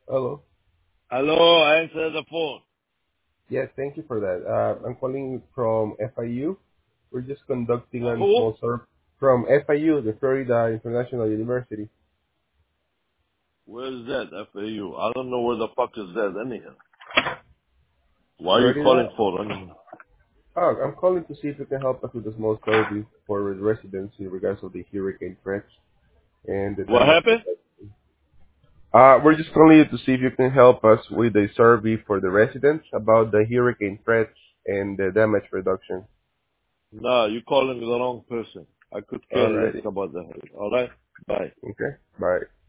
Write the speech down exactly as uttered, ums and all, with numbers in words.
Hello. Hello, answer the phone. Yes, thank you for that. Uh, I'm calling from F I U. We're just conducting Uh, a who? small survey from F I U, the Florida International University. Where's that? F A U. I don't know where the fuck is that anyhow. Why are you Florida? calling for anyhow? Oh, I'm calling to see if you can help us with a small survey for residents in regards to the hurricane threats and the What damage happened? reduction. Uh, we're just calling you to see if you can help us with a survey for the residents about the hurricane threats and the damage reduction. Nah, you calling the wrong person. I could care less Alrighty. about that. Alright? Bye. Okay. Bye.